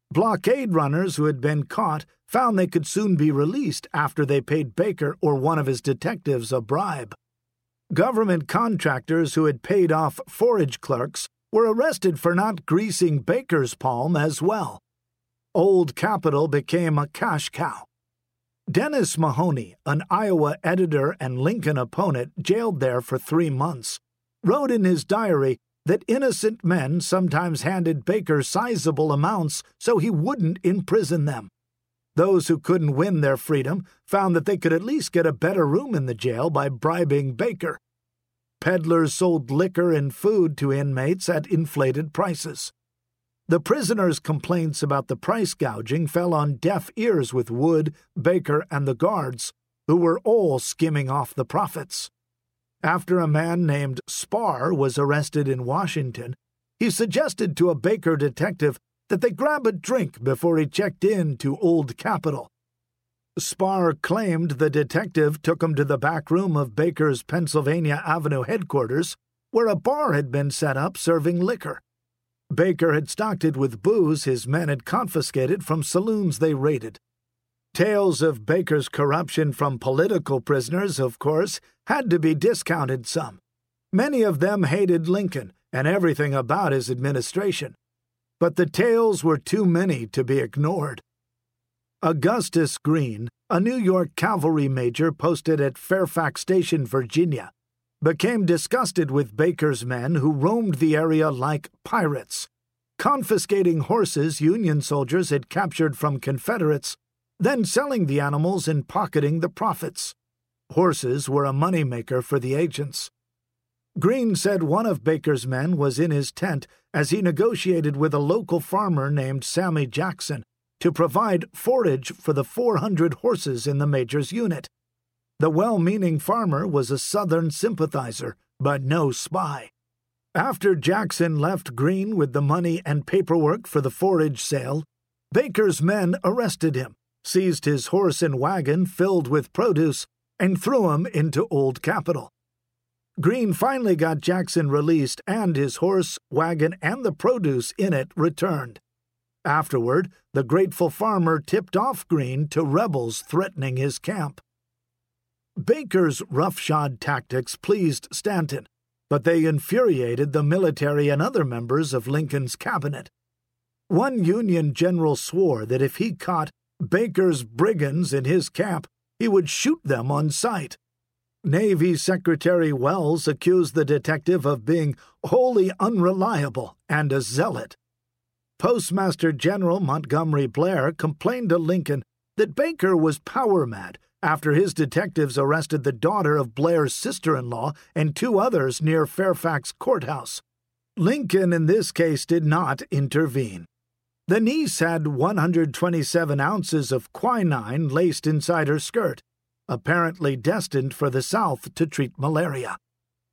Blockade runners who had been caught found they could soon be released after they paid Baker or one of his detectives a bribe. Government contractors who had paid off forage clerks were arrested for not greasing Baker's palm as well. Old Capitol became a cash cow. Dennis Mahoney, an Iowa editor and Lincoln opponent jailed there for 3 months, wrote in his diary that innocent men sometimes handed Baker sizable amounts so he wouldn't imprison them. Those who couldn't win their freedom found that they could at least get a better room in the jail by bribing Baker. Peddlers sold liquor and food to inmates at inflated prices. The prisoners' complaints about the price gouging fell on deaf ears with Wood, Baker, and the guards, who were all skimming off the profits. After a man named Spar was arrested in Washington, he suggested to a Baker detective that they grab a drink before he checked in to Old Capitol. Spar claimed the detective took him to the back room of Baker's Pennsylvania Avenue headquarters, where a bar had been set up serving liquor. Baker had stocked it with booze his men had confiscated from saloons they raided. Tales of Baker's corruption from political prisoners, of course, had to be discounted some. Many of them hated Lincoln and everything about his administration. But the tales were too many to be ignored. Augustus Green, a New York cavalry major posted at Fairfax Station, Virginia, became disgusted with Baker's men who roamed the area like pirates, confiscating horses Union soldiers had captured from Confederates, then selling the animals and pocketing the profits. Horses were a moneymaker for the agents. Green said one of Baker's men was in his tent as he negotiated with a local farmer named Sammy Jackson to provide forage for the 400 horses in the major's unit. The well-meaning farmer was a Southern sympathizer, but no spy. After Jackson left Green with the money and paperwork for the forage sale, Baker's men arrested him, seized his horse and wagon filled with produce, and threw him into Old Capitol. Green finally got Jackson released and his horse, wagon, and the produce in it returned. Afterward, the grateful farmer tipped off Green to rebels threatening his camp. Baker's roughshod tactics pleased Stanton, but they infuriated the military and other members of Lincoln's cabinet. One Union general swore that if he caught Baker's brigands in his camp, he would shoot them on sight. Navy Secretary Wells accused the detective of being wholly unreliable and a zealot. Postmaster General Montgomery Blair complained to Lincoln that Baker was power-mad after his detectives arrested the daughter of Blair's sister-in-law and 2 others near Fairfax Courthouse. Lincoln in this case did not intervene. The niece had 127 ounces of quinine laced inside her skirt, apparently destined for the South to treat malaria.